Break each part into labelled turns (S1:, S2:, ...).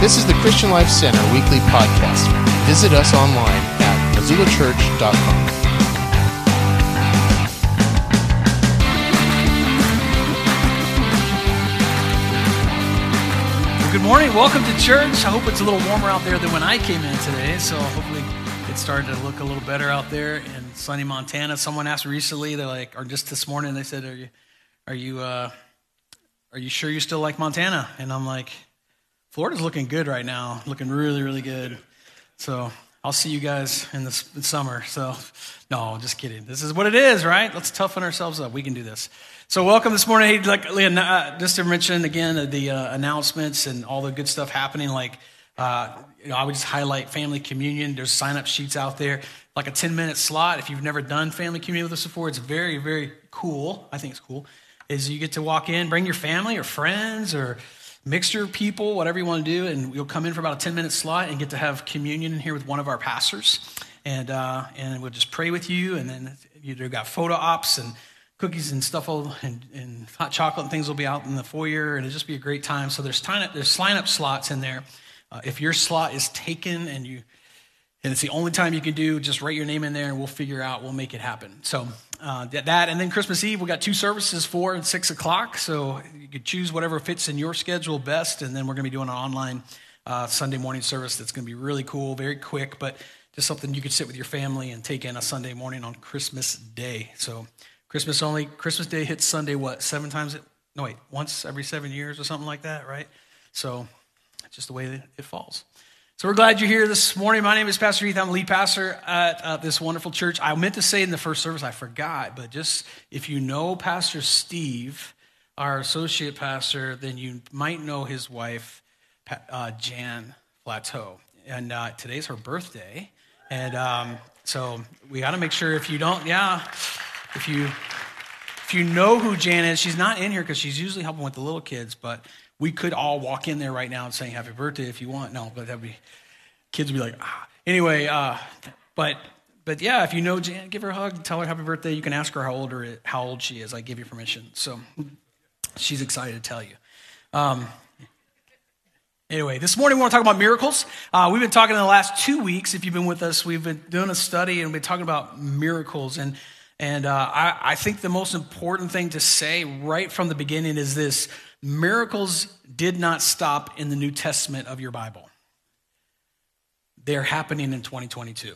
S1: This is the Christian Life Center weekly podcast. Visit us online at missoulachurch.com.
S2: Good morning. Welcome to church. I hope it's a little warmer out there than when I came in today. So hopefully it started to look a little better out there in sunny Montana. Someone asked recently, they're like, or just this morning, they said, "Are you sure you still like Montana?" And I'm like, Florida's looking good right now, looking really, really good. So I'll see you guys in the summer. So no, just kidding. This is what it is, right? Let's toughen ourselves up. We can do this. So welcome this morning. Hey, just to mention again the announcements and all the good stuff happening. I would just highlight family communion. There's sign-up sheets out there, like a 10-minute slot. If you've never done family communion with us before, it's very, very cool. I think it's cool. Is you get to walk in, bring your family or friends or mixture of people, whatever you want to do, and you'll come in for about a 10-minute slot and get to have communion in here with one of our pastors, and we'll just pray with you, and then you've got photo ops and cookies and stuff, and hot chocolate and things will be out in the foyer, and it'll just be a great time. So there's sign-up slots in there. If your slot is taken and it's the only time you can do, just write your name in there and we'll make it happen. So that, and then Christmas Eve, we got 2 services, 4 and 6 o'clock. So you could choose whatever fits in your schedule best. And then we're going to be doing an online Sunday morning service that's going to be really cool, very quick, but just something you could sit with your family and take in a Sunday morning on Christmas Day. So Christmas Day hits Sunday, once every 7 years or something like that, right? So it's just the way that it falls. So we're glad you're here this morning. My name is Pastor Heath. I'm lead pastor at this wonderful church. I meant to say in the first service, I forgot, but just if you know Pastor Steve, our associate pastor, then you might know his wife, Jan Plateau. And today's her birthday. And so we got to make sure if you know who Jan is, she's not in here because she's usually helping with the little kids, but we could all walk in there right now and say happy birthday if you want. No, but kids would be like, ah. Anyway, but yeah, if you know Jan, give her a hug, tell her happy birthday. You can ask her how old she is. I give you permission. So she's excited to tell you. Anyway, this morning we want to talk about miracles. We've been talking in the last 2 weeks. If you've been with us, we've been doing a study and we've been talking about miracles. And I think the most important thing to say right from the beginning is this: miracles did not stop in the New Testament of your Bible. They're happening in 2022.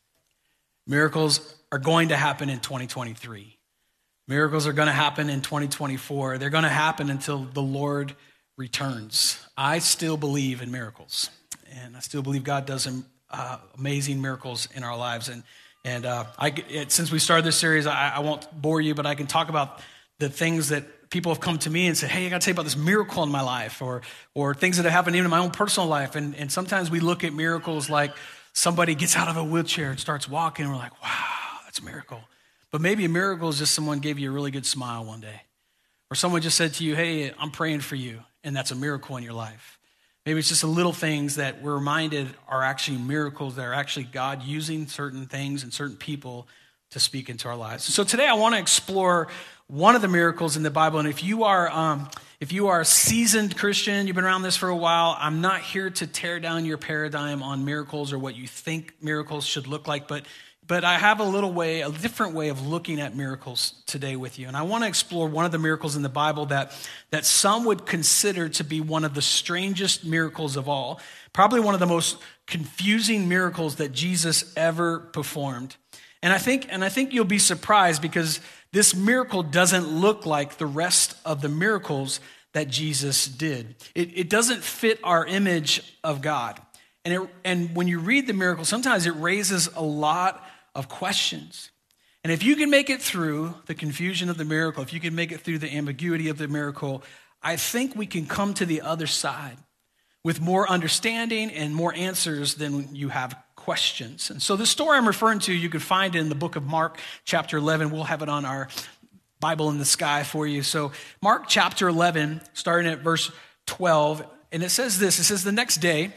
S2: Miracles are going to happen in 2023. Miracles are going to happen in 2024. They're going to happen until the Lord returns. I still believe in miracles, and I still believe God does amazing miracles in our lives. And since we started this series, I won't bore you, but I can talk about the things that people have come to me and said, "Hey, I got to tell you about this miracle in my life," or things that have happened even in my own personal life. And sometimes we look at miracles like somebody gets out of a wheelchair and starts walking, and we're like, "Wow, that's a miracle." But maybe a miracle is just someone gave you a really good smile one day, or someone just said to you, "Hey, I'm praying for you," and that's a miracle in your life. Maybe it's just the little things that we're reminded are actually miracles, that are actually God using certain things and certain people to speak into our lives. So today I want to explore one of the miracles in the Bible. And if you are a seasoned Christian, you've been around this for a while, I'm not here to tear down your paradigm on miracles or what you think miracles should look like, but I have a different way of looking at miracles today with you. And I want to explore one of the miracles in the Bible that some would consider to be one of the strangest miracles of all. Probably one of the most confusing miracles that Jesus ever performed. And I think you'll be surprised because this miracle doesn't look like the rest of the miracles that Jesus did. It doesn't fit our image of God. And when you read the miracle, sometimes it raises a lot of questions. And if you can make it through the confusion of the miracle, if you can make it through the ambiguity of the miracle, I think we can come to the other side with more understanding and more answers than you have questions. And so the story I'm referring to, you can find in the book of Mark, chapter 11. We'll have it on our Bible in the sky for you. So Mark chapter 11, starting at verse 12, and it says this. It says, "The next day,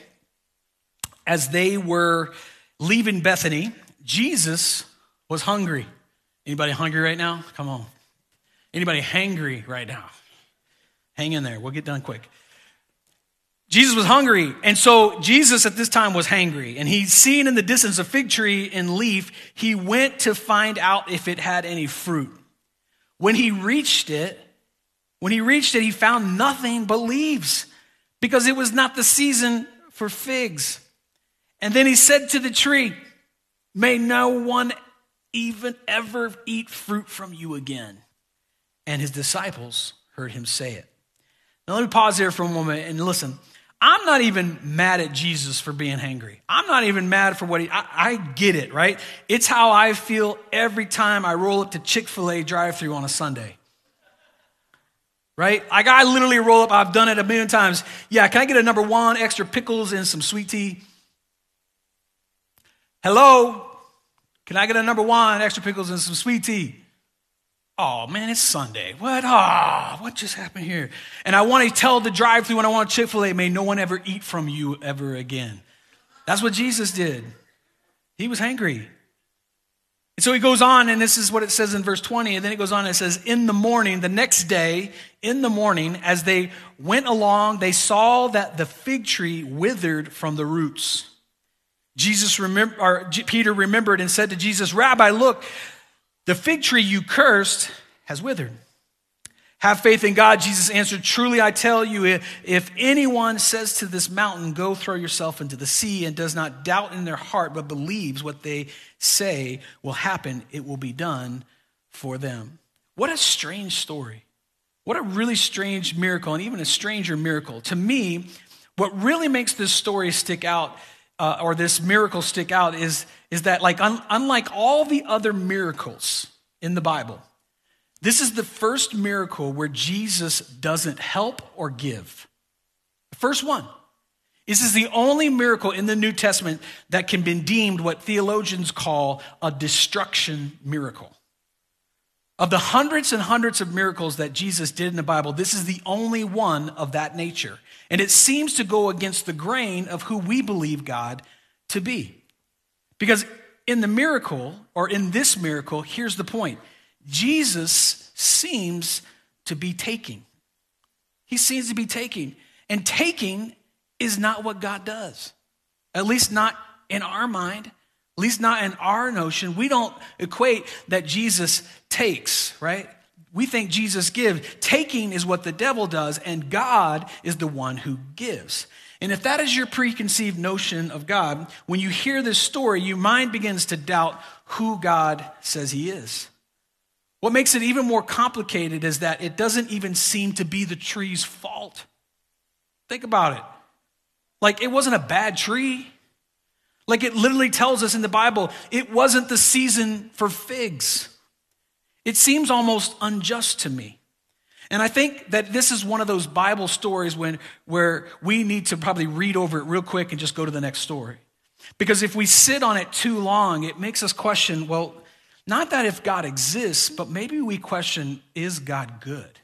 S2: as they were leaving Bethany, Jesus was hungry." Anybody hungry right now? Come on. Anybody hangry right now? Hang in there. We'll get done quick. Jesus was hungry, and so Jesus at this time was hangry, and he's seen in the distance a fig tree in leaf. He went to find out if it had any fruit. When he reached it, he found nothing but leaves, because it was not the season for figs. And then he said to the tree, "May no one even ever eat fruit from you again." And his disciples heard him say it. Now let me pause here for a moment and listen. I'm not even mad at Jesus for being hangry. I'm not even mad for what I get it, right? It's how I feel every time I roll up to Chick-fil-A drive-thru on a Sunday. Right? Like I literally roll up, I've done it a million times. Yeah, can I get a number 1, extra pickles and some sweet tea? Hello? Can I get a number 1, extra pickles and some sweet tea? Oh man, it's Sunday. What? What just happened here? And I want to tell the drive-thru when I want Chick-fil-A, may no one ever eat from you ever again. That's what Jesus did. He was hangry. And so he goes on, and this is what it says in verse 20, and then it goes on and it says, in the morning, the next day, in the morning, as they went along, they saw that the fig tree withered from the roots. Peter remembered and said to Jesus, "Rabbi, look, the fig tree you cursed has withered." "Have faith in God," Jesus answered. "Truly I tell you, if anyone says to this mountain, 'Go throw yourself into the sea,' and does not doubt in their heart, but believes what they say will happen, it will be done for them." What a strange story. What a really strange miracle, and even a stranger miracle. To me, what really makes this story stick out, or this miracle stick out, is that like unlike all the other miracles in the Bible, this is the first miracle where Jesus doesn't help or give. The first one. This is the only miracle in the New Testament that can be deemed what theologians call a destruction miracle. Of the hundreds and hundreds of miracles that Jesus did in the Bible, this is the only one of that nature. And it seems to go against the grain of who we believe God to be. Because in the miracle, or in this miracle, here's the point. Jesus seems to be taking. He seems to be taking. And taking is not what God does. At least not in our mind. At least not in our notion. We don't equate that Jesus takes, right? We think Jesus gives. Taking is what the devil does, and God is the one who gives. And if that is your preconceived notion of God, when you hear this story, your mind begins to doubt who God says he is. What makes it even more complicated is that it doesn't even seem to be the tree's fault. Think about it. Like, it wasn't a bad tree. Like, it literally tells us in the Bible, it wasn't the season for figs. It seems almost unjust to me. And I think that this is one of those Bible stories where we need to probably read over it real quick and just go to the next story. Because if we sit on it too long, it makes us question, well, not that if God exists, but maybe we question, is God good?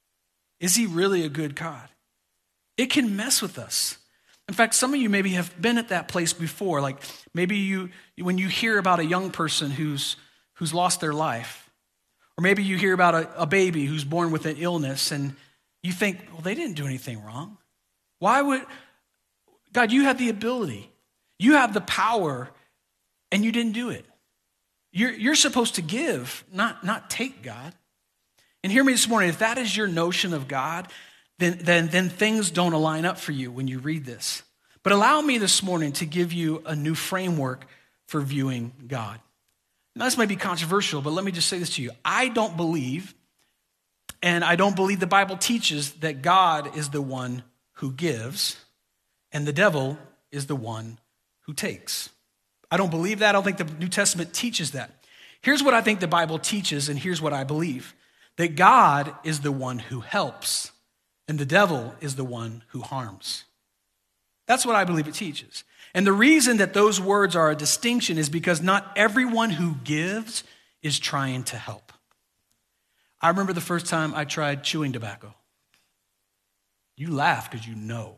S2: Is he really a good God? It can mess with us. In fact, some of you maybe have been at that place before. Like maybe when you hear about a young person who's lost their life, or maybe you hear about a baby who's born with an illness, and you think, well, they didn't do anything wrong. Why would God? You have the ability, you have the power, and you didn't do it. You're supposed to give, not take, God. And hear me this morning. If that is your notion of God, then things don't align up for you when you read this. But allow me this morning to give you a new framework for viewing God. Now, this might be controversial, but let me just say this to you. I don't believe the Bible teaches that God is the one who gives and the devil is the one who takes. I don't believe that. I don't think the New Testament teaches that. Here's what I think the Bible teaches, and here's what I believe. That God is the one who helps and the devil is the one who harms. That's what I believe it teaches. And the reason that those words are a distinction is because not everyone who gives is trying to help. I remember the first time I tried chewing tobacco. You laugh because you know.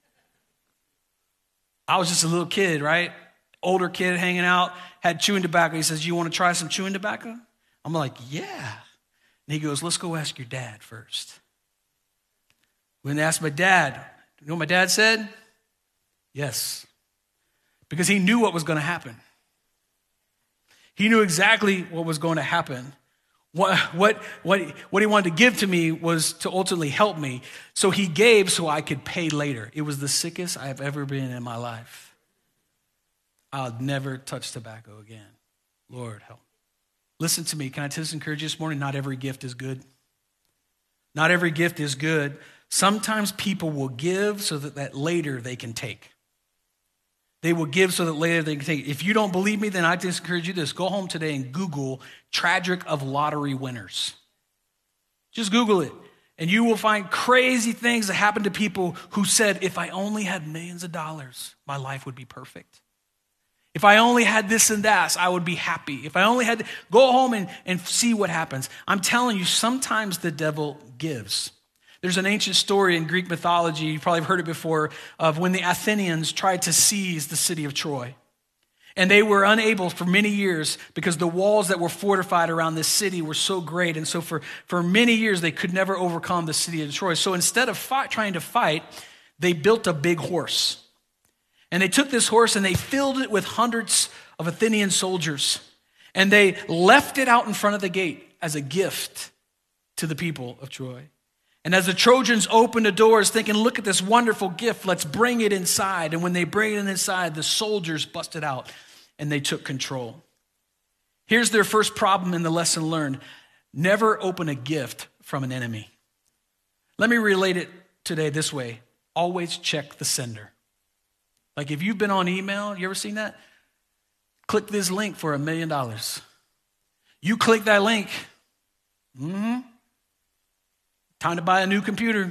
S2: I was just a little kid, right? Older kid hanging out, had chewing tobacco. He says, "You want to try some chewing tobacco?" I'm like, "Yeah." And he goes, "Let's go ask your dad first." When I asked my dad, You know what my dad said? Yes. Because he knew what was going to happen. He knew exactly what was going to happen. What he wanted to give to me was to ultimately help me. So he gave so I could pay later. It was the sickest I have ever been in my life. I'll never touch tobacco again. Lord, help. Listen to me. Can I just encourage you this morning? Not every gift is good. Not every gift is good. Sometimes people will give so that later they can take. They will give so that later they can take. If you don't believe me, then I just encourage you this. Go home today and Google tragic of lottery winners. Just Google it. And you will find crazy things that happen to people who said, if I only had millions of dollars, my life would be perfect. If I only had this and that, I would be happy. If I only had, go home and see what happens. I'm telling you, sometimes the devil gives. There's an ancient story in Greek mythology, you probably have heard it before, of when the Athenians tried to seize the city of Troy. And they were unable for many years because the walls that were fortified around this city were so great. And so for many years, they could never overcome the city of Troy. So instead of trying to fight, they built a big horse. And they took this horse and they filled it with hundreds of Athenian soldiers. And they left it out in front of the gate as a gift to the people of Troy. And as the Trojans opened the doors thinking, look at this wonderful gift, let's bring it inside. And when they bring it inside, the soldiers busted out and they took control. Here's their first problem in the lesson learned. Never open a gift from an enemy. Let me relate it today this way. Always check the sender. Like if you've been on email, you ever seen that? Click this link for $1 million. You click that link. Time to buy a new computer.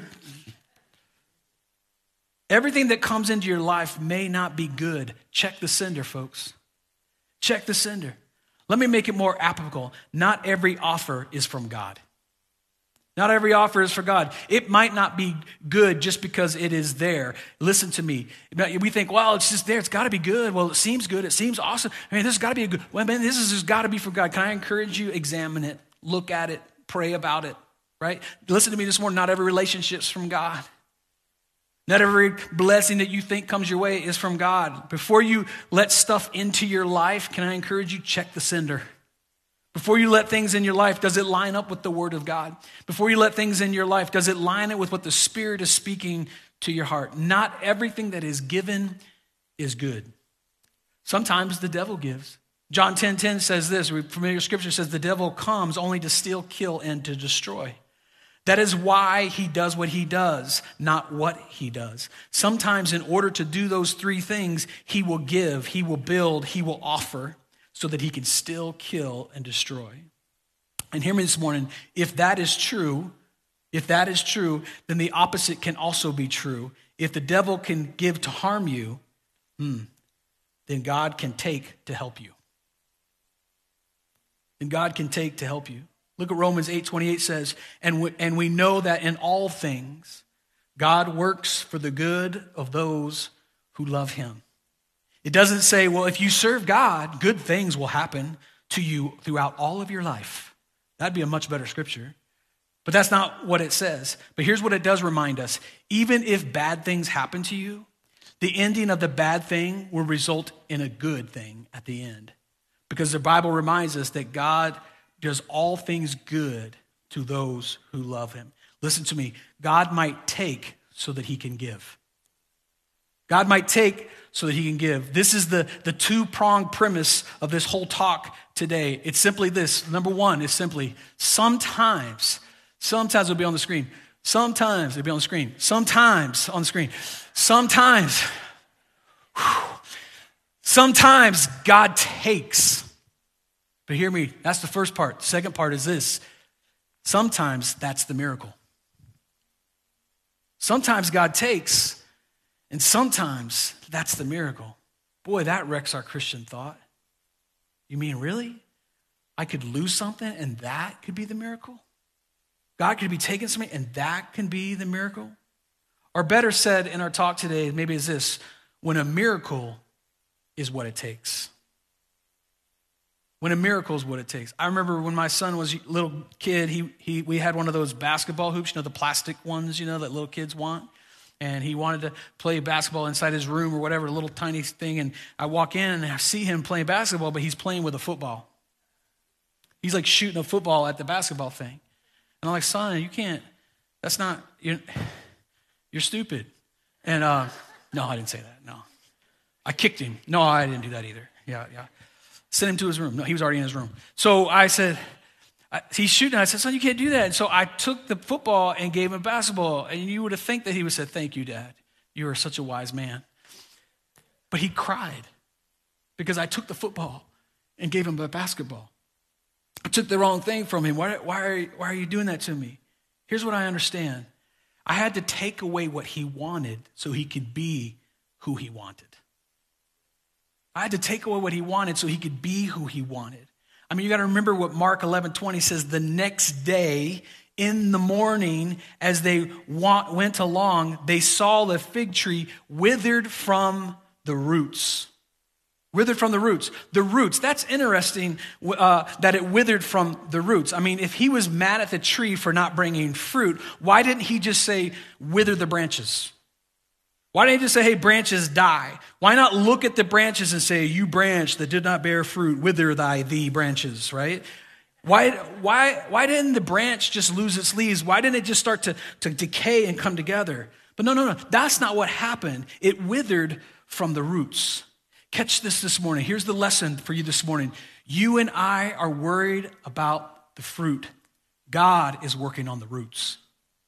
S2: Everything that comes into your life may not be good. Check the sender, folks. Check the sender. Let me make it more applicable. Not every offer is from God. Not every offer is for God. It might not be good just because it is there. Listen to me. We think, well, it's just there. It's got to be good. Well, it seems good. It seems awesome. I mean, this has got to be a good. Well, man, this has got to be from God. Can I encourage you? Examine it. Look at it. Pray about it. Right? Listen to me this morning. Not every relationship's from God. Not every blessing that you think comes your way is from God. Before you let stuff into your life, can I encourage you? Check the sender. Before you let things in your life, does it line up with the Word of God? Before you let things in your life, does it line up with what the Spirit is speaking to your heart? Not everything that is given is good. Sometimes the devil gives. John 10:10 says this, familiar scripture says, the devil comes only to steal, kill, and to destroy. That is why he does what he does, not what he does. Sometimes in order to do those three things, he will give, he will build, he will offer, so that he can still kill and destroy. And hear me this morning, if that is true, then the opposite can also be true. If the devil can give to harm you, then God can take to help you. Then God can take to help you. Look at Romans 8:28 says, and we know that in all things, God works for the good of those who love him. It doesn't say, well, if you serve God, good things will happen to you throughout all of your life. That'd be a much better scripture. But that's not what it says. But here's what it does remind us. Even if bad things happen to you, the ending of the bad thing will result in a good thing at the end. Because the Bible reminds us that God does all things good to those who love him. Listen to me. God might take so that he can give. God might take so that he can give. This is the two-pronged premise of this whole talk today. It's simply this. Number one is simply sometimes it'll be on the screen. Sometimes it'll be on the screen. Sometimes on the screen. Sometimes God takes. But hear me, that's the first part. The second part is this. Sometimes that's the miracle. Sometimes God takes, and sometimes that's the miracle. Boy, that wrecks our Christian thought. You mean, really? I could lose something and that could be the miracle? God could be taking something and that can be the miracle? Or better said in our talk today, maybe is this, when a miracle is what it takes. When a miracle is what it takes. I remember when my son was a little kid, we had one of those basketball hoops, the plastic ones, that little kids want. And he wanted to play basketball inside his room or whatever, a little tiny thing. And I walk in and I see him playing basketball, but he's playing with a football. He's like shooting a football at the basketball thing. And I'm like, son, you can't, that's not, you're stupid. And no, I didn't say that, no. I kicked him. No, I didn't do that either. Yeah. Sent him to his room. No, he was already in his room. So I said, he's shooting. I said, son, you can't do that. And so I took the football and gave him basketball. And you would have think that he would have said, thank you, Dad. You are such a wise man. But he cried because I took the football and gave him a basketball. I took the wrong thing from him. Why are you doing that to me? Here's what I understand. I had to take away what he wanted so he could be who he wanted. I had to take away what he wanted so he could be who he wanted. I mean, you got to remember what Mark 11:20 says. The next day in the morning, as they went along, they saw the fig tree withered from the roots. Withered from the roots. The roots, that's interesting that it withered from the roots. I mean, if he was mad at the tree for not bringing fruit, why didn't he just say, wither the branches? Why didn't he just say, hey, branches, die? Why not look at the branches and say, you branch that did not bear fruit, wither thee branches, right? Why didn't the branch just lose its leaves? Why didn't it just start to decay and come together? But no. That's not what happened. It withered from the roots. Catch this morning. Here's the lesson for you this morning. You and I are worried about the fruit. God is working on the roots.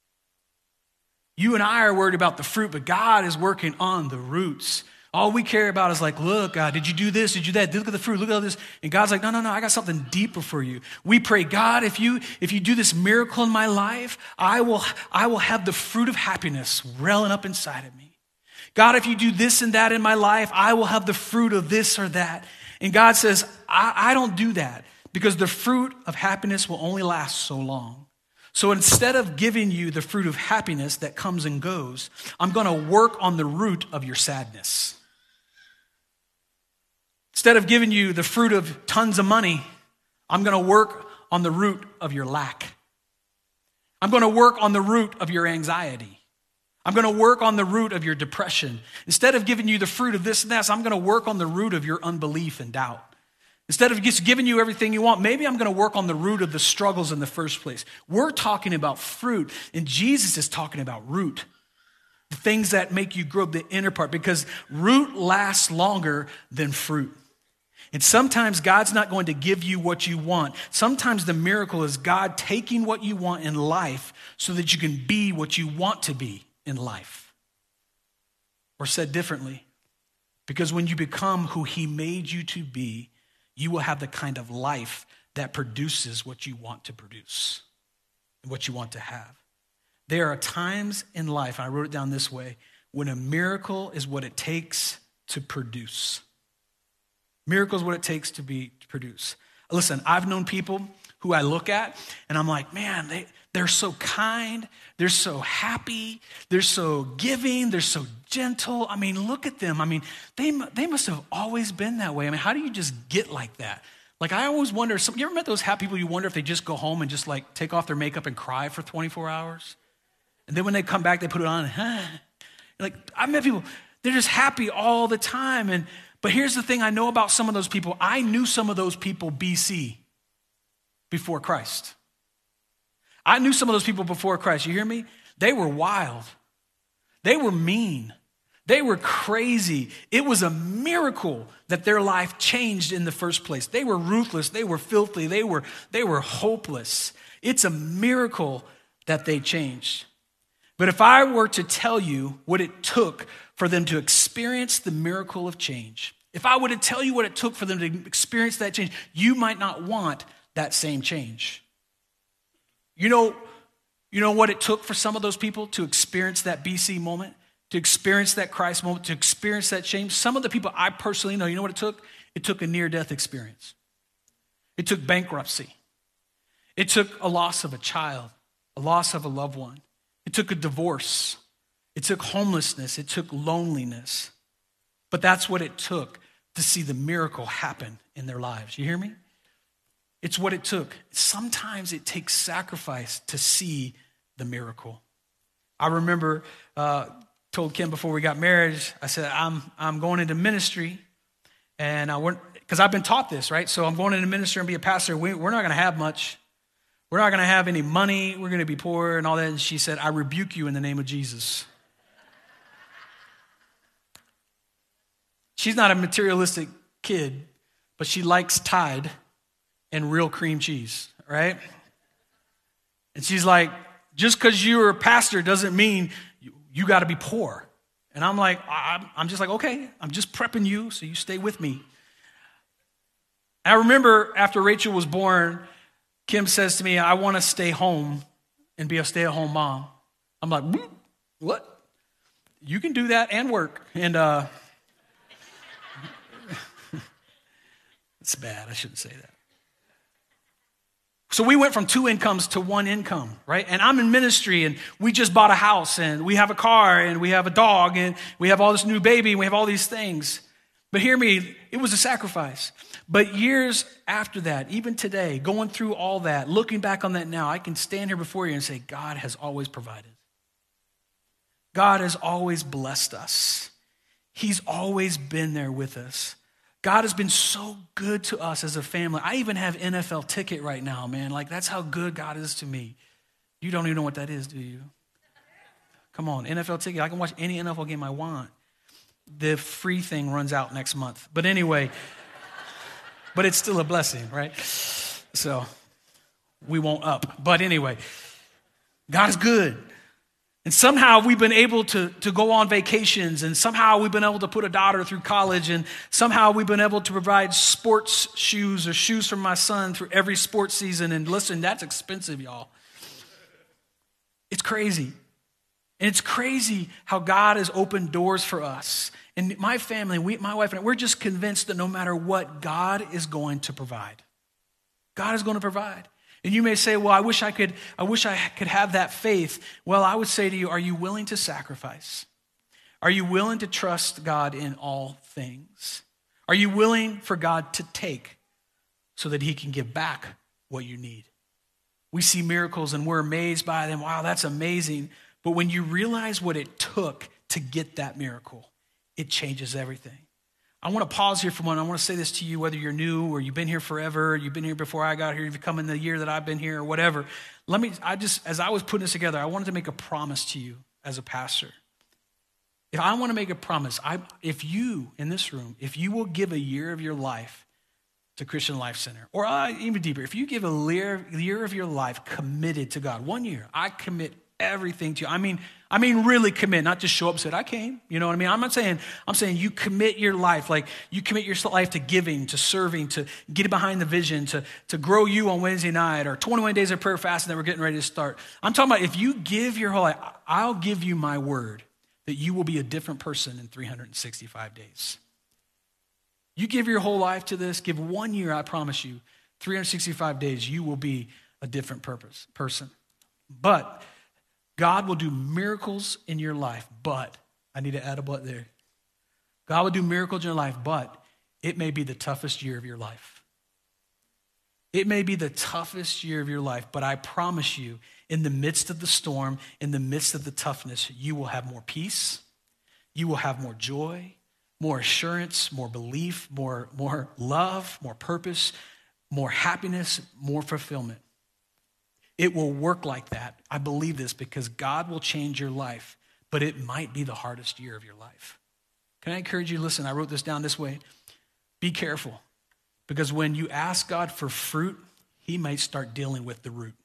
S2: You and I are worried about the fruit, but God is working on the roots. All we care about is like, look, God, did you do this? Did you do that? Look at the fruit. Look at all this. And God's like, no, I got something deeper for you. We pray, God, if you do this miracle in my life, I will have the fruit of happiness welling up inside of me. God, if you do this and that in my life, I will have the fruit of this or that. And God says, I don't do that because the fruit of happiness will only last so long. So instead of giving you the fruit of happiness that comes and goes, I'm going to work on the root of your sadness. Instead of giving you the fruit of tons of money, I'm going to work on the root of your lack. I'm going to work on the root of your anxiety. I'm going to work on the root of your depression. Instead of giving you the fruit of this and that, I'm going to work on the root of your unbelief and doubt. Instead of just giving you everything you want, maybe I'm going to work on the root of the struggles in the first place. We're talking about fruit, and Jesus is talking about root. The things that make you grow, the inner part, because root lasts longer than fruit. And sometimes God's not going to give you what you want. Sometimes the miracle is God taking what you want in life so that you can be what you want to be in life. Or said differently, because when you become who he made you to be, you will have the kind of life that produces what you want to produce and what you want to have. There are times in life, and I wrote it down this way, when a miracle is what it takes to produce. Miracle is what it takes to produce. Listen, I've known people who I look at and I'm like, man, they're so kind, they're so happy, they're so giving, they're so gentle. I mean, look at them. I mean, they must have always been that way. I mean, how do you just get like that? Like, I always wonder, you ever met those happy people, you wonder if they just go home and just like take off their makeup and cry for 24 hours? And then when they come back, they put it on and, like, I've met people, they're just happy all the time. But here's the thing I know about some of those people. I knew some of those people BC, before Christ. I knew some of those people before Christ. You hear me? They were wild. They were mean. They were crazy. It was a miracle that their life changed in the first place. They were ruthless. They were filthy. They were hopeless. It's a miracle that they changed. But if I were to tell you what it took for them to experience the miracle of change, if I were to tell you what it took for them to experience that change, you might not want that same change. You know what it took for some of those people to experience that BC moment, to experience that Christ moment, to experience that change? Some of the people I personally know, you know what it took? It took a near-death experience. It took bankruptcy. It took a loss of a child, a loss of a loved one. It took a divorce. It took homelessness. It took loneliness. But that's what it took to see the miracle happen in their lives. You hear me? It's what it took. Sometimes it takes sacrifice to see the miracle. I remember told Kim before we got married, I said, I'm going into ministry, and because I've been taught this, right? So I'm going into ministry and be a pastor. We're not going to have much. We're not going to have any money. We're going to be poor and all that. And she said, I rebuke you in the name of Jesus. She's not a materialistic kid, but she likes Tide and real cream cheese, right? And she's like, just because you're a pastor doesn't mean you got to be poor. And I'm like, I'm just like, okay, I'm just prepping you so you stay with me. And I remember after Rachel was born, Kim says to me, I want to stay home and be a stay-at-home mom. I'm like, what? You can do that and work. And it's bad. I shouldn't say that. So we went from 2 incomes to 1 income, right? And I'm in ministry, and we just bought a house, and we have a car, and we have a dog, and we have all this new baby, and we have all these things. But hear me, it was a sacrifice. But years after that, even today, going through all that, looking back on that now, I can stand here before you and say, God has always provided. God has always blessed us. He's always been there with us. God has been so good to us as a family. I even have NFL ticket right now, man. Like, that's how good God is to me. You don't even know what that is, do you? Come on, NFL ticket. I can watch any NFL game I want. The free thing runs out next month. But anyway, but it's still a blessing, right? So we won't up. But anyway, God is good. And somehow we've been able to go on vacations, and somehow we've been able to put a daughter through college, and somehow we've been able to provide sports shoes or shoes for my son through every sports season. And listen, that's expensive, y'all. It's crazy. And it's crazy how God has opened doors for us. And my family, my wife and I, we're just convinced that no matter what, God is going to provide. God is going to provide. And you may say, well, I wish I could have that faith. Well, I would say to you, are you willing to sacrifice? Are you willing to trust God in all things? Are you willing for God to take so that he can give back what you need? We see miracles and we're amazed by them. Wow, that's amazing. But when you realize what it took to get that miracle, it changes everything. I want to pause here for a moment. I want to say this to you, whether you're new or you've been here forever, you've been here before I got here, you've come in the year that I've been here or whatever. As I was putting this together, I wanted to make a promise to you as a pastor. If I want to make a promise, if you in this room, if you will give a year of your life to Christian Life Center, or even deeper, if you give a year of your life committed to God, 1 year, I commit everything to you. I mean, really commit, not just show up and say, I came. You know what I mean? I'm saying you commit your life, like you commit your life to giving, to serving, to getting behind the vision, to grow you on Wednesday night, or 21 days of prayer fasting that we're getting ready to start. I'm talking about if you give your whole life, I'll give you my word that you will be a different person in 365 days. You give your whole life to this, give 1 year, I promise you, 365 days, you will be a different person. But God will do miracles in your life, but, I need to add a but there. God will do miracles in your life, but it may be the toughest year of your life. It may be the toughest year of your life, but I promise you, in the midst of the storm, in the midst of the toughness, you will have more peace, you will have more joy, more assurance, more belief, more love, more purpose, more happiness, more fulfillment. It will work like that. I believe this because God will change your life, but it might be the hardest year of your life. Can I encourage you? Listen, I wrote this down this way. Be careful, because when you ask God for fruit, he might start dealing with the root.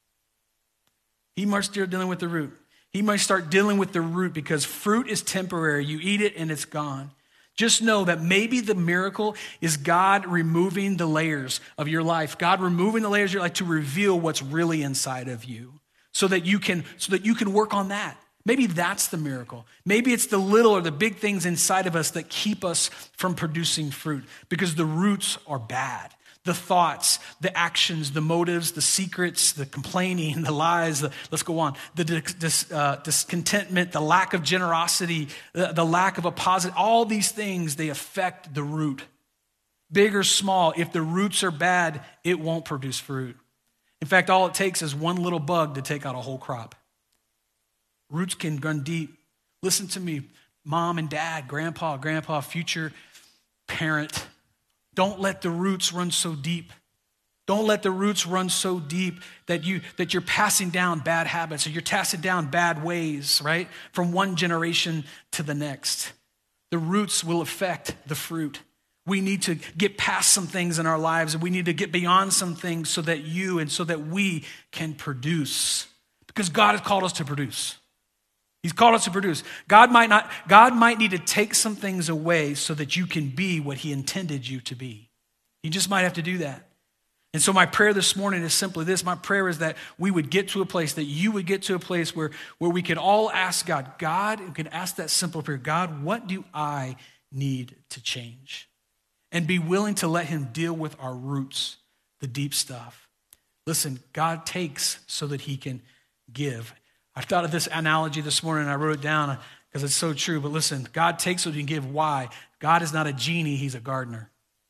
S2: He might start dealing with the root. He might start dealing with the root because fruit is temporary. You eat it and it's gone. Just know that maybe the miracle is God removing the layers of your life. God removing the layers of your life to reveal what's really inside of you so that you can work on that. Maybe that's the miracle. Maybe it's the little or the big things inside of us that keep us from producing fruit because the roots are bad. The thoughts, the actions, the motives, the secrets, the complaining, the lies, let's go on, the discontentment, the lack of generosity, the lack of a positive, all these things, they affect the root. Big or small, if the roots are bad, it won't produce fruit. In fact, all it takes is one little bug to take out a whole crop. Roots can run deep. Listen to me, mom and dad, grandpa, future parent. Don't let the roots run so deep. Don't let the roots run so deep that you're passing down bad habits or you're passing down bad ways, right? From one generation to the next. The roots will affect the fruit. We need to get past some things in our lives, and we need to get beyond some things so that you and so that we can produce. Because God has called us to produce. He's called us to produce. God might need to take some things away so that you can be what he intended you to be. He just might have to do that. And so my prayer this morning is simply this. My prayer is that we would get to a place, that you would get to a place where we could all ask God, we could ask that simple prayer, God, what do I need to change? And be willing to let him deal with our roots, the deep stuff. Listen, God takes so that he can give. I thought of this analogy this morning and I wrote it down because it's so true. But listen, God takes so that he can give. Why? God is not a genie, he's a gardener.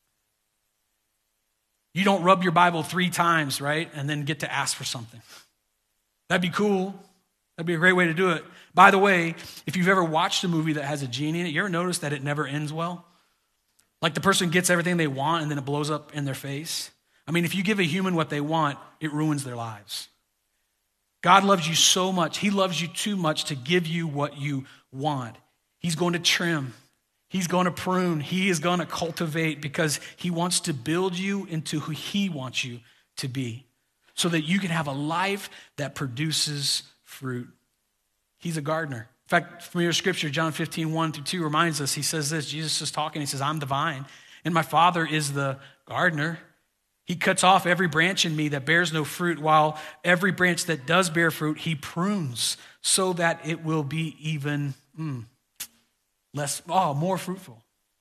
S2: You don't rub your Bible 3 times, right? And then get to ask for something. That'd be cool. That'd be a great way to do it. By the way, if you've ever watched a movie that has a genie in it, you ever notice that it never ends well? Like the person gets everything they want and then it blows up in their face. I mean, if you give a human what they want, it ruins their lives. God loves you so much. He loves you too much to give you what you want. He's going to trim. He's going to prune. He is going to cultivate because he wants to build you into who he wants you to be so that you can have a life that produces fruit. He's a gardener. In fact, familiar scripture, John 15, 1-2 reminds us, he says this, Jesus is talking, he says, I'm the vine, and my Father is the gardener. He cuts off every branch in me that bears no fruit, while every branch that does bear fruit, he prunes so that it will be even more fruitful.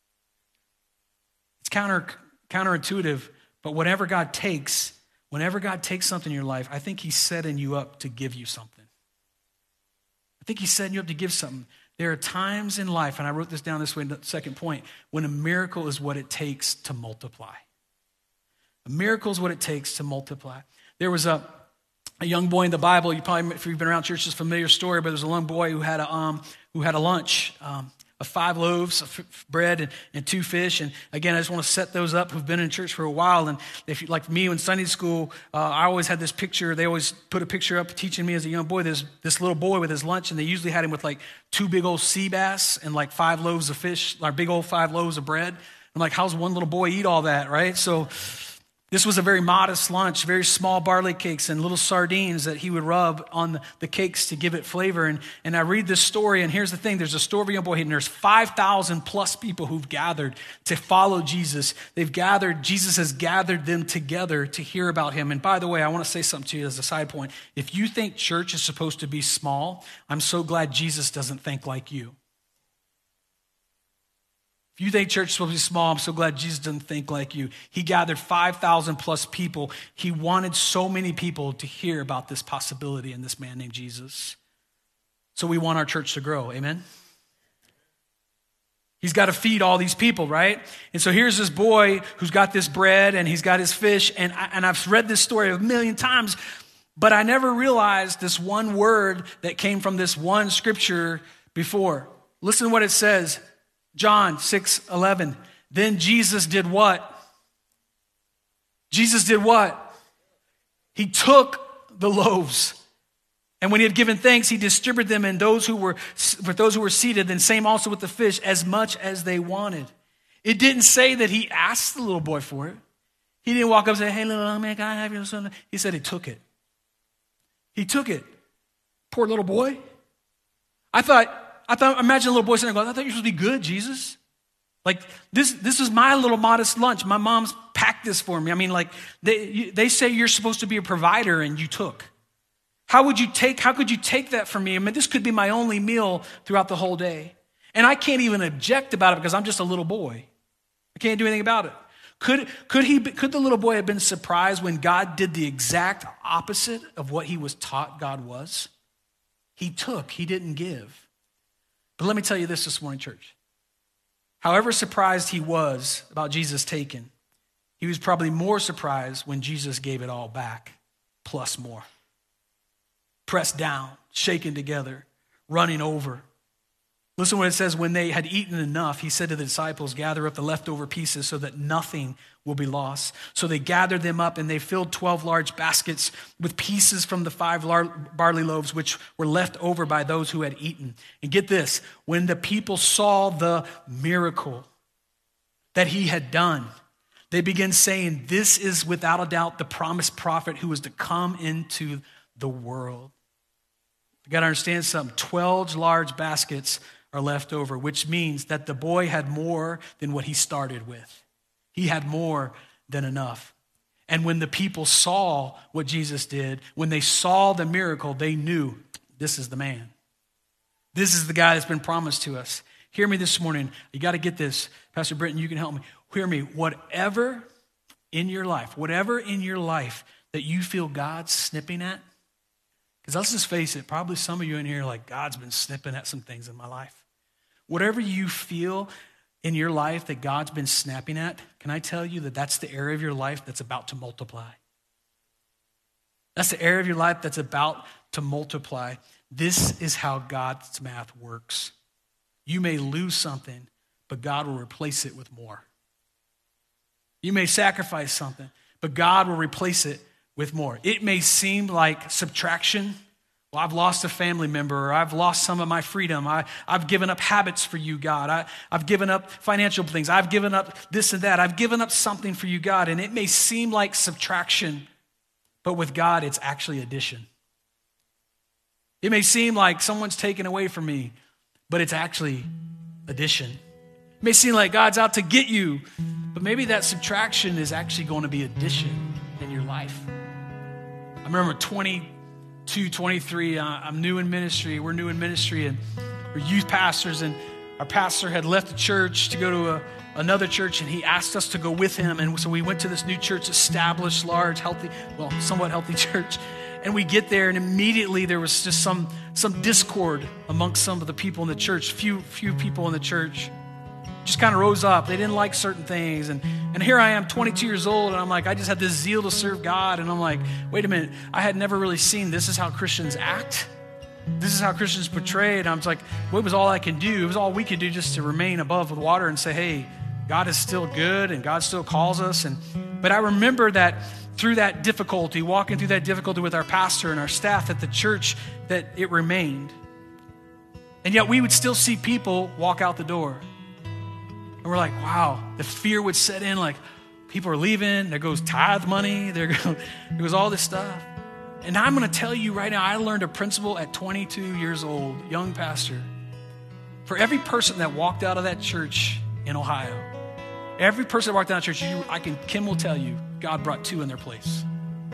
S2: It's counterintuitive, but whenever God takes something in your life, I think he's setting you up to give you something. I think he's setting you up to give something. There are times in life, and I wrote this down this way in the second point, when a miracle is what it takes to multiply. A miracle is what it takes to multiply. There was a young boy in the Bible. You probably, if you've been around church, it's a familiar story. But there's a young boy who had a lunch of 5 loaves of bread and 2 fish. And again, I just want to set those up who've been in church for a while. And if you, like me in Sunday school, I always had this picture. They always put a picture up teaching me as a young boy. There's this little boy with his lunch, and they usually had him with like 2 big old sea bass and like 5 loaves of fish, like big old 5 loaves of bread. I'm like, how's one little boy eat all that, right? So this was a very modest lunch, very small barley cakes and little sardines that he would rub on the cakes to give it flavor. And I read this story, and here's the thing. There's a story of a young boy, and there's 5,000 plus people who've gathered to follow Jesus. Jesus has gathered them together to hear about him. And by the way, I want to say something to you as a side point. If you think church is supposed to be small, I'm so glad Jesus doesn't think like you. If you think church is supposed to be small, I'm so glad Jesus doesn't think like you. He gathered 5,000 plus people. He wanted so many people to hear about this possibility in this man named Jesus. So we want our church to grow, amen? He's got to feed all these people, right? And so here's this boy who's got this bread and he's got his fish. And I've read this story a million times, but I never realized this one word that came from this one scripture before. Listen to what it says. John 6:11. Then Jesus did what? Jesus did what? He took the loaves. And when he had given thanks, he distributed them with those who were seated, and same also with the fish, as much as they wanted. It didn't say that he asked the little boy for it. He didn't walk up and say, hey, little man, can I have your son? He said he took it. He took it. Poor little boy. I thought, imagine a little boy sitting there going, I thought you were supposed to be good, Jesus. Like, this is my little modest lunch. My mom's packed this for me. I mean, like, they say you're supposed to be a provider, and you took. How could you take that from me? I mean, this could be my only meal throughout the whole day. And I can't even object about it because I'm just a little boy. I can't do anything about it. Could the little boy have been surprised when God did the exact opposite of what he was taught God was? He took, he didn't give. But let me tell you this morning, church. However surprised he was about Jesus taking, he was probably more surprised when Jesus gave it all back, plus more. Pressed down, shaken together, running over. Listen to what it says. When they had eaten enough, he said to the disciples, gather up the leftover pieces so that nothing will be lost. So they gathered them up, and they filled 12 large baskets with pieces from the 5 barley loaves, which were left over by those who had eaten. And get this, when the people saw the miracle that he had done, they began saying, this is without a doubt the promised prophet who was to come into the world. You got to understand something. 12 large baskets are left over, which means that the boy had more than what he started with. He had more than enough. And when the people saw what Jesus did, when they saw the miracle, they knew this is the man. This is the guy that's been promised to us. Hear me this morning. You got to get this. Pastor Britton, you can help me. Hear me. Whatever in your life that you feel God's snipping at, because let's just face it, probably some of you in here are like, God's been snipping at some things in my life. Whatever you feel in your life that God's been snapping at, can I tell you that that's the area of your life that's about to multiply? That's the area of your life that's about to multiply. This is how God's math works. You may lose something, but God will replace it with more. You may sacrifice something, but God will replace it with more. It may seem like subtraction. Well, I've lost a family member, or I've lost some of my freedom. I've given up habits for you, God. I've given up financial things. I've given up this and that. I've given up something for you, God. And it may seem like subtraction, but with God, it's actually addition. It may seem like someone's taken away from me, but it's actually addition. It may seem like God's out to get you, but maybe that subtraction is actually going to be addition in your life. I remember 22, 23, I'm new in ministry. We're new in ministry, and we're youth pastors, and our pastor had left the church to go to another church, and he asked us to go with him. And so we went to this new church, established, large, healthy, well, somewhat healthy church. And we get there, and immediately there was just some discord amongst some of the people in the church. Few people in the church just kind of rose up. They didn't like certain things. And here I am, 22 years old, and I'm like, I just had this zeal to serve God. And I'm like, wait a minute, I had never really seen this is how Christians act. This is how Christians portray it. I was like, well, it was all I can do. It was all we could do just to remain above the water and say, hey, God is still good and God still calls us. But I remember that through that difficulty, walking through that difficulty with our pastor and our staff at the church, that it remained. And yet we would still see people walk out the door. And we're like, wow, the fear would set in, like people are leaving, there goes tithe money, there goes all this stuff. And I'm going to tell you right now, I learned a principle at 22 years old, young pastor. For every person that walked out of that church in Ohio, every person that walked out of that church, Kim will tell you, God brought 2 in their place.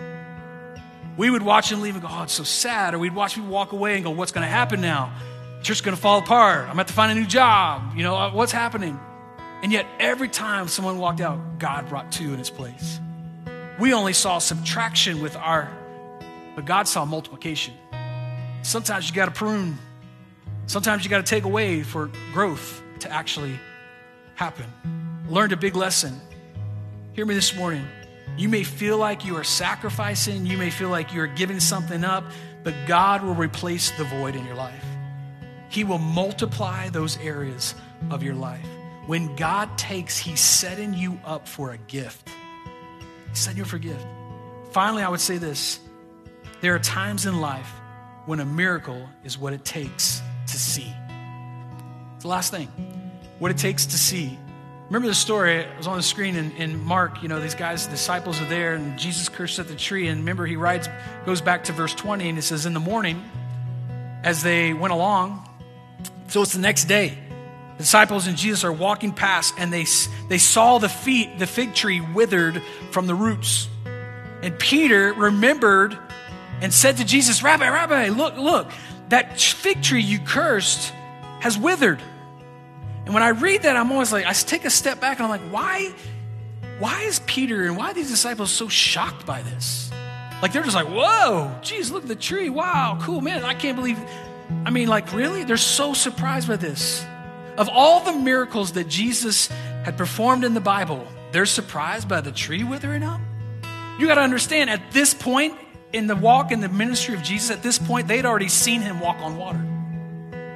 S2: We would watch them leave and go, oh, it's so sad. Or we'd watch people walk away and go, what's going to happen now? Church is going to fall apart. I'm going to have to find a new job. You know, what's happening? And yet every time someone walked out, God brought 2 in its place. We only saw subtraction but God saw multiplication. Sometimes you got to prune. Sometimes you got to take away for growth to actually happen. Learned a big lesson. Hear me this morning. You may feel like you are sacrificing. You may feel like you are giving something up, but God will replace the void in your life. He will multiply those areas of your life. When God takes, he's setting you up for a gift. He's setting you up for a gift. Finally, I would say this. There are times in life when a miracle is what it takes to see. It's the last thing. What it takes to see. Remember the story, it was on the screen in Mark, these guys, the disciples are there, and Jesus cursed at the tree. And remember, he goes back to verse 20, and it says, in the morning, as they went along, so it's the next day, the disciples and Jesus are walking past, and they saw the fig tree withered from the roots. And Peter remembered and said to Jesus, Rabbi, look, that fig tree you cursed has withered. And when I read that, I'm always like, I take a step back, and I'm like, why is Peter and why are these disciples so shocked by this? Like, they're just like, whoa, geez, look at the tree. Wow, cool, man, I can't believe. Really? They're so surprised by this. Of all the miracles that Jesus had performed in the Bible, they're surprised by the tree withering up? You got to understand, at this point in the walk in the ministry of Jesus, at this point, they'd already seen him walk on water.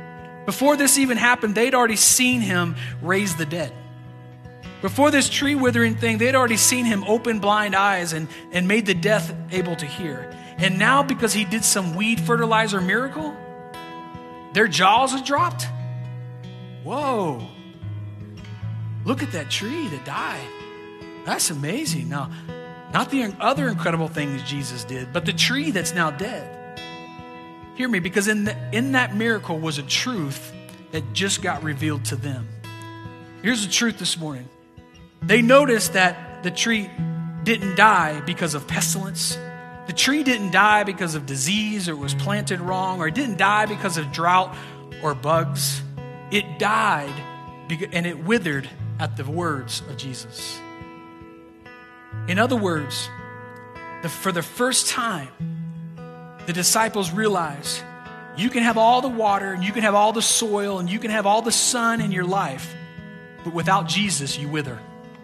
S2: Before this even happened, they'd already seen him raise the dead. Before this tree withering thing, they'd already seen him open blind eyes and made the deaf able to hear. And now, because he did some weed fertilizer miracle, their jaws have dropped. Whoa. Look at that tree that died. That's amazing. Now, not the other incredible things Jesus did, but the tree that's now dead. Hear me, because in that miracle was a truth that just got revealed to them. Here's the truth this morning. They noticed that the tree didn't die because of pestilence. The tree didn't die because of disease or was planted wrong, or it didn't die because of drought or bugs. It died and it withered at the words of Jesus. In other words, for the first time, the disciples realized you can have all the water and you can have all the soil and you can have all the sun in your life, but without Jesus, you wither.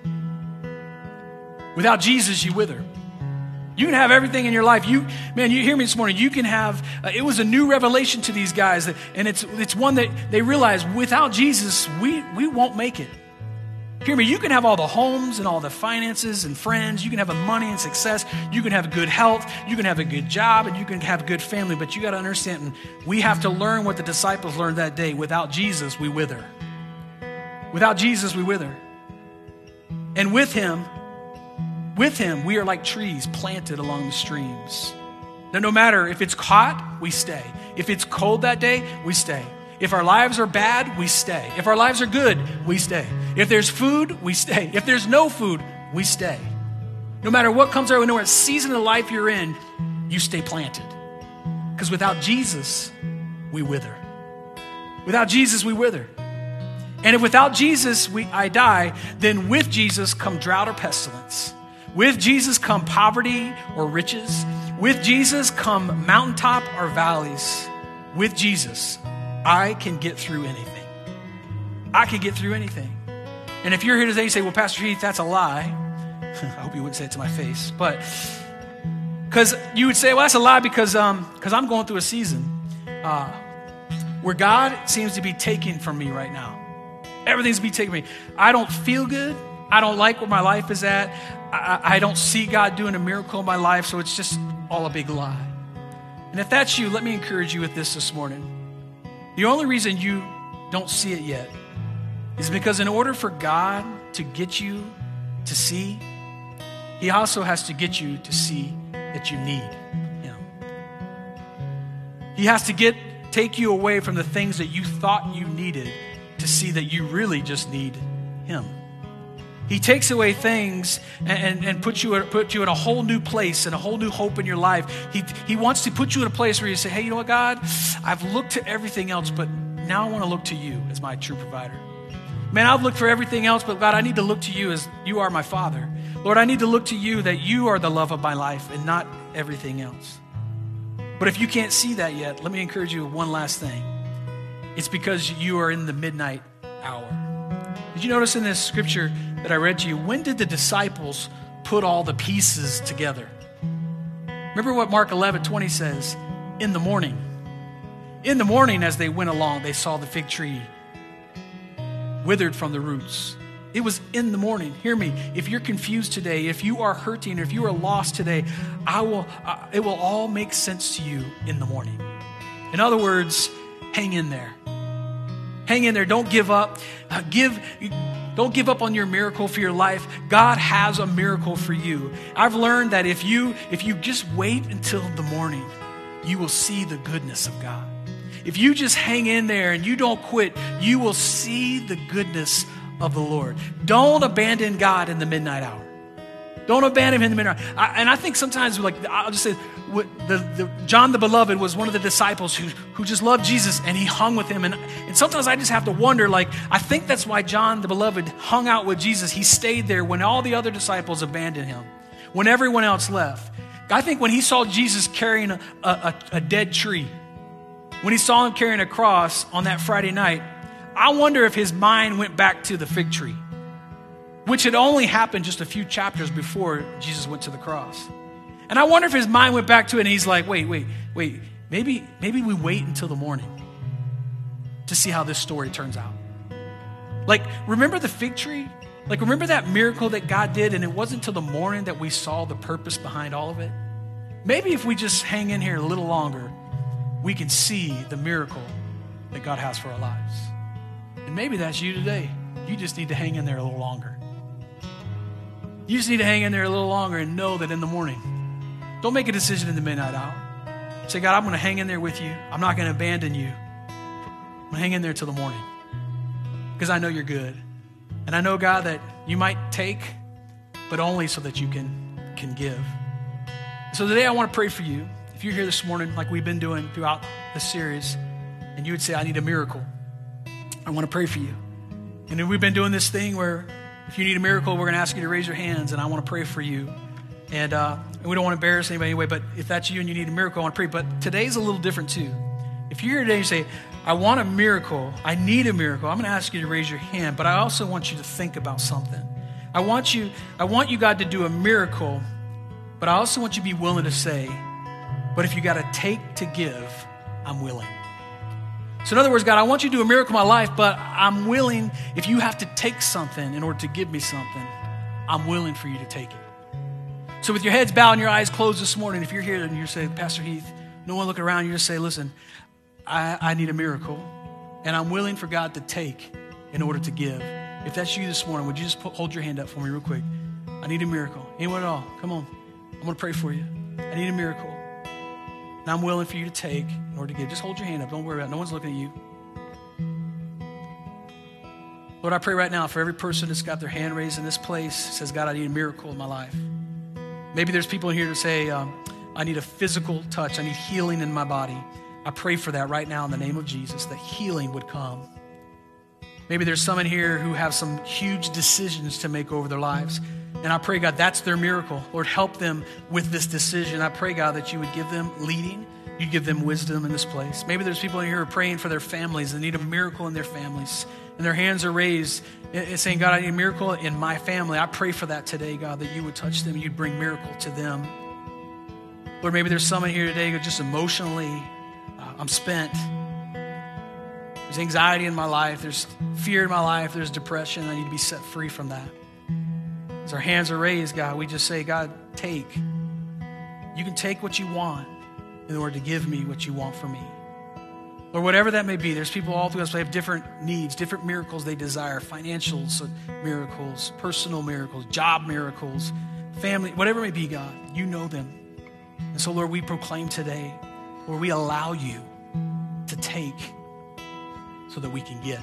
S2: Without Jesus, you wither. You can have everything in your life. You hear me this morning. You can have, it was a new revelation to these guys, and it's one that they realized without Jesus, we won't make it. Hear me, you can have all the homes and all the finances and friends. You can have the money and success. You can have good health. You can have a good job, and you can have a good family. But you got to understand, and we have to learn what the disciples learned that day. Without Jesus, we wither. Without Jesus, we wither. And with him, we are like trees planted along the streams. Now, no matter if it's hot, we stay. If it's cold that day, we stay. If our lives are bad, we stay. If our lives are good, we stay. If there's food, we stay. If there's no food, we stay. No matter what comes our way, no matter what season of life you're in, you stay planted. Because without Jesus, we wither. Without Jesus, we wither. And if without Jesus, I die, then with Jesus come drought or pestilence. With Jesus come poverty or riches. With Jesus come mountaintop or valleys. With Jesus, I can get through anything. I can get through anything. And if you're here today, you say, well, Pastor Heath, that's a lie. I hope you wouldn't say it to my face. But because you would say, well, that's a lie because I'm going through a season where God seems to be taking from me right now. Everything's being taken from me. I don't feel good. I don't like where my life is at. I don't see God doing a miracle in my life, so it's just all a big lie. And if that's you, let me encourage you with this morning. The only reason you don't see it yet is because in order for God to get you to see, he also has to get you to see that you need him. He has to take you away from the things that you thought you needed to see that you really just need him. He takes away things and put you in a whole new place and a whole new hope in your life. He wants to put you in a place where you say, hey, you know what, God? I've looked to everything else, but now I want to look to you as my true provider. Man, I've looked for everything else, but God, I need to look to you as you are my Father. Lord, I need to look to you that you are the love of my life and not everything else. But if you can't see that yet, let me encourage you with one last thing. It's because you are in the midnight hour. Did you notice in this scripture that I read to you, when did the disciples put all the pieces together? Remember what Mark 11:20 says? In the morning. In the morning, as they went along, they saw the fig tree withered from the roots. It was in the morning. Hear me. If you're confused today, if you are hurting, or if you are lost today, it will all make sense to you in the morning. In other words, hang in there. Hang in there. Don't give up. Don't give up on your miracle for your life. God has a miracle for you. I've learned that if you just wait until the morning, you will see the goodness of God. If you just hang in there and you don't quit, you will see the goodness of the Lord. Don't abandon God in the midnight hour. Don't abandon him in the midnight hour. And I think sometimes, I'll just say, John the Beloved was one of the disciples who just loved Jesus, and he hung with him. And sometimes I just have to wonder, I think that's why John the Beloved hung out with Jesus. He stayed there when all the other disciples abandoned him, when everyone else left. I think when he saw Jesus carrying a dead tree, when he saw him carrying a cross on that Friday night, I wonder if his mind went back to the fig tree, which had only happened just a few chapters before Jesus went to the cross. And I wonder if his mind went back to it and he's like, wait. Maybe we wait until the morning to see how this story turns out. Like, remember the fig tree? Like, remember that miracle that God did, and it wasn't until the morning that we saw the purpose behind all of it? Maybe if we just hang in here a little longer, we can see the miracle that God has for our lives. And maybe that's you today. You just need to hang in there a little longer. You just need to hang in there a little longer and know that in the morning, don't make a decision in the midnight hour. Say, God, I'm going to hang in there with you. I'm not going to abandon you. I'm going to hang in there till the morning because I know you're good. And I know, God, that you might take, but only so that you can give. So today I want to pray for you. If you're here this morning, like we've been doing throughout the series, and you would say, I need a miracle, I want to pray for you. And then we've been doing this thing where if you need a miracle, we're going to ask you to raise your hands, and I want to pray for you. And we don't want to embarrass anybody anyway, but if that's you and you need a miracle, I want to pray. But today's a little different too. If you're here today and you say, I want a miracle, I need a miracle, I'm going to ask you to raise your hand, but I also want you to think about something. I want you, God, to do a miracle, but I also want you to be willing to say, but if you got to take to give, I'm willing. So in other words, God, I want you to do a miracle in my life, but I'm willing, if you have to take something in order to give me something, I'm willing for you to take it. So with your heads bowed and your eyes closed this morning, if you're here and you're saying, Pastor Heath, no one look around, you just say, listen, I need a miracle, and I'm willing for God to take in order to give. If that's you this morning, would you just hold your hand up for me real quick? I need a miracle. Anyone at all? Come on. I'm going to pray for you. I need a miracle. And I'm willing for you to take in order to give. Just hold your hand up. Don't worry about it. No one's looking at you. Lord, I pray right now for every person that's got their hand raised in this place, says, God, I need a miracle in my life. Maybe there's people in here that say, I need a physical touch. I need healing in my body. I pray for that right now in the name of Jesus, that healing would come. Maybe there's some in here who have some huge decisions to make over their lives. And I pray, God, that's their miracle. Lord, help them with this decision. I pray, God, that you would give them leading. You give them wisdom in this place. Maybe there's people in here who are praying for their families. They need a miracle in their families. And their hands are raised and saying, God, I need a miracle in my family. I pray for that today, God, that you would touch them. You'd bring miracle to them. Lord, maybe there's someone here today who just emotionally, I'm spent. There's anxiety in my life. There's fear in my life. There's depression. I need to be set free from that. As our hands are raised, God, we just say, God, take. You can take what you want in order to give me what you want for me. Or whatever that may be. There's people all through us who have different needs, different miracles they desire, financial miracles, personal miracles, job miracles, family, whatever it may be, God, you know them. And so, Lord, we proclaim today, Lord, we allow you to take so that we can get.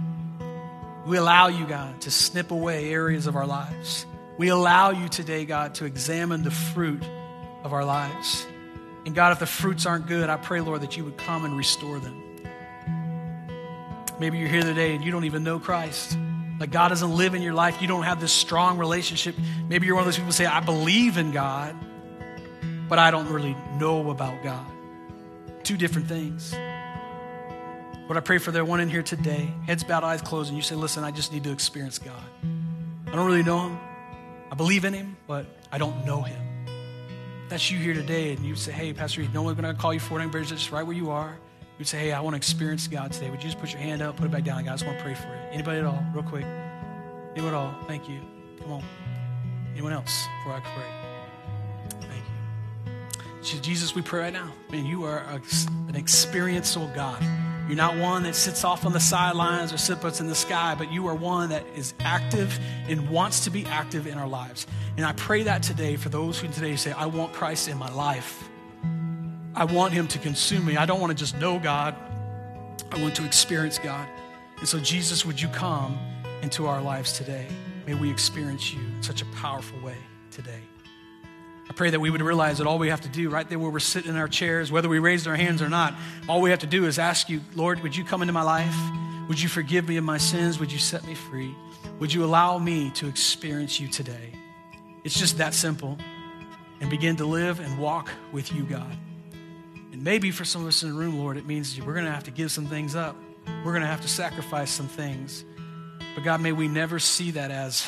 S2: We allow you, God, to snip away areas of our lives. We allow you today, God, to examine the fruit of our lives. And God, if the fruits aren't good, I pray, Lord, that you would come and restore them. Maybe you're here today and you don't even know Christ. Like God doesn't live in your life. You don't have this strong relationship. Maybe you're one of those people who say, I believe in God, but I don't really know about God. Two different things. Lord, I pray for the one in here today, heads bowed, eyes closed, and you say, listen, I just need to experience God. I don't really know him. I believe in him, but I don't know him. If that's you here today, and you say, hey, Pastor Heath, no one's going to call you for it. Everybody's just right where you are. You'd say, hey, I want to experience God today. Would you just put your hand up, put it back down? God, I just want to pray for you. Anybody at all? Real quick. Anyone at all? Thank you. Come on. Anyone else before I pray? Thank you. Jesus, we pray right now. Man, you are an experiential God. You're not one that sits off on the sidelines or sits in the sky, but you are one that is active and wants to be active in our lives. And I pray that today for those who today say, I want Christ in my life. I want him to consume me. I don't want to just know God. I want to experience God. And so, Jesus, would you come into our lives today? May we experience you in such a powerful way today. I pray that we would realize that all we have to do right there where we're sitting in our chairs, whether we raised our hands or not, all we have to do is ask you, Lord, would you come into my life? Would you forgive me of my sins? Would you set me free? Would you allow me to experience you today? It's just that simple. And begin to live and walk with you, God. And maybe for some of us in the room, Lord, it means we're going to have to give some things up. We're going to have to sacrifice some things. But God, may we never see that as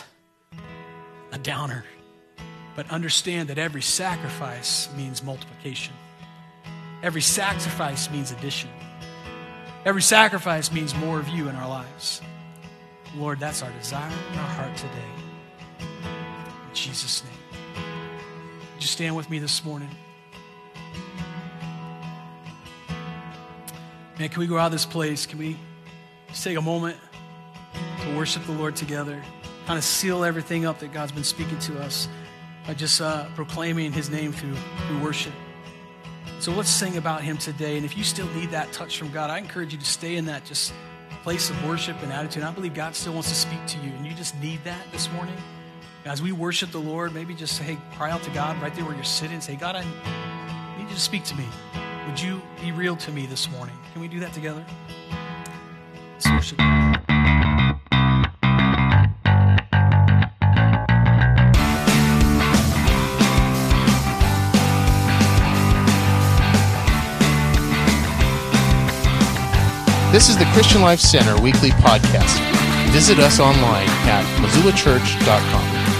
S2: a downer. But understand that every sacrifice means multiplication. Every sacrifice means addition. Every sacrifice means more of you in our lives. Lord, that's our desire in our heart today. In Jesus' name. Would you stand with me this morning? Man, can we go out of this place? Can we just take a moment to worship the Lord together? Kind of seal everything up that God's been speaking to us by just proclaiming his name through worship. So let's sing about him today. And if you still need that touch from God, I encourage you to stay in that just place of worship and attitude. I believe God still wants to speak to you, and you just need that this morning. As we worship the Lord, maybe just say, hey, cry out to God right there where you're sitting. Say, God, I need you to speak to me. Would you be real to me this morning? Can we do that together? Let's worship God.
S1: This is the Christian Life Center weekly podcast. Visit us online at MissoulaChurch.com.